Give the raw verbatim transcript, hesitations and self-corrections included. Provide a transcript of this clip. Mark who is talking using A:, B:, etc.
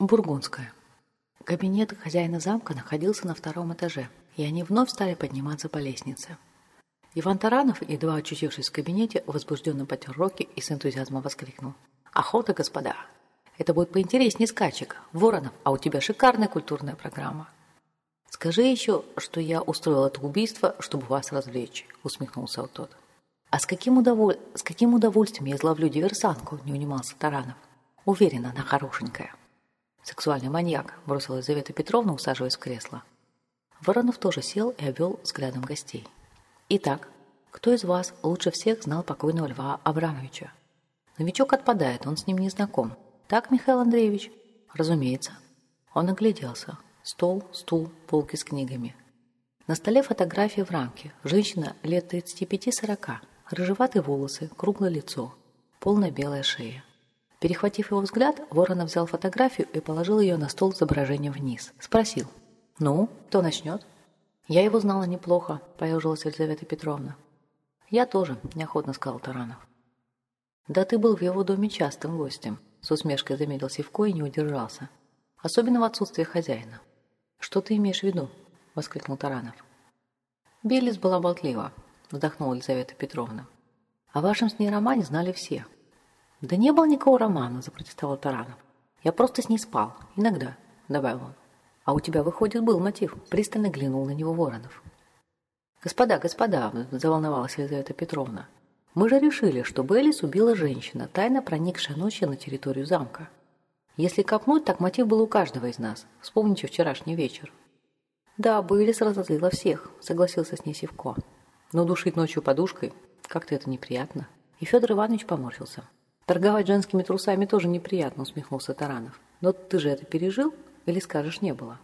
A: Бургундская. Кабинет хозяина замка находился на втором этаже, и они вновь стали подниматься по лестнице. Иван Таранов, едва очутившись в кабинете, возбужденно потер руки и с энтузиазмом воскликнул: «Охота, господа! Это будет поинтереснее скачек. Воронов, а у тебя шикарная культурная программа». «Скажи еще, что я устроил это убийство, чтобы вас развлечь», — усмехнулся тот. «А с каким, удоволь... с каким удовольствием я изловлю диверсантку?» — не унимался Таранов. «Уверена, она хорошенькая». «Сексуальный маньяк», — бросила Елизавета Петровна, усаживаясь в кресло. Воронов тоже сел и обвел взглядом гостей. «Итак, кто из вас лучше всех знал покойного Льва Абрамовича?» «Новичок отпадает, он с ним не знаком. Так, Михаил Андреевич?» «Разумеется». Он огляделся. Стол, стул, полки с книгами. На столе фотография в рамке. Женщина лет тридцати пяти-сорока. Рыжеватые волосы, круглое лицо, полная белая шея. Перехватив его взгляд, Воронов взял фотографию и положил ее на стол с изображением вниз. Спросил: «Ну, кто начнет?» «Я его знала неплохо», — поежилась Елизавета Петровна. «Я тоже», — неохотно сказал Таранов. «Да ты был в его доме частым гостем», — с усмешкой заметил Сивко и не удержался. «Особенно в отсутствие хозяина». «Что ты имеешь в виду?» — воскликнул Таранов. «Белис была болтлива», — вздохнула Елизавета Петровна. «О вашем с ней романе знали все». «Да не было никакого романа», — запротестовал Таранов. «Я просто с ней спал. Иногда», — добавил он. «А у тебя, выходит, был мотив», — пристально глянул на него Воронов. «Господа, господа», — заволновалась Елизавета Петровна, «мы же решили, что Беллис убила женщина, тайно проникшая ночью на территорию замка. Если копнуть, так мотив был у каждого из нас. Вспомните вчерашний вечер». «Да, Беллис разозлила всех», — согласился с ней Сивко. «Но душить ночью подушкой как-то это неприятно». И Федор Иванович поморщился. «Торговать женскими трусами тоже неприятно», — усмехнулся Таранов. «Но ты же это пережил или скажешь, не было?»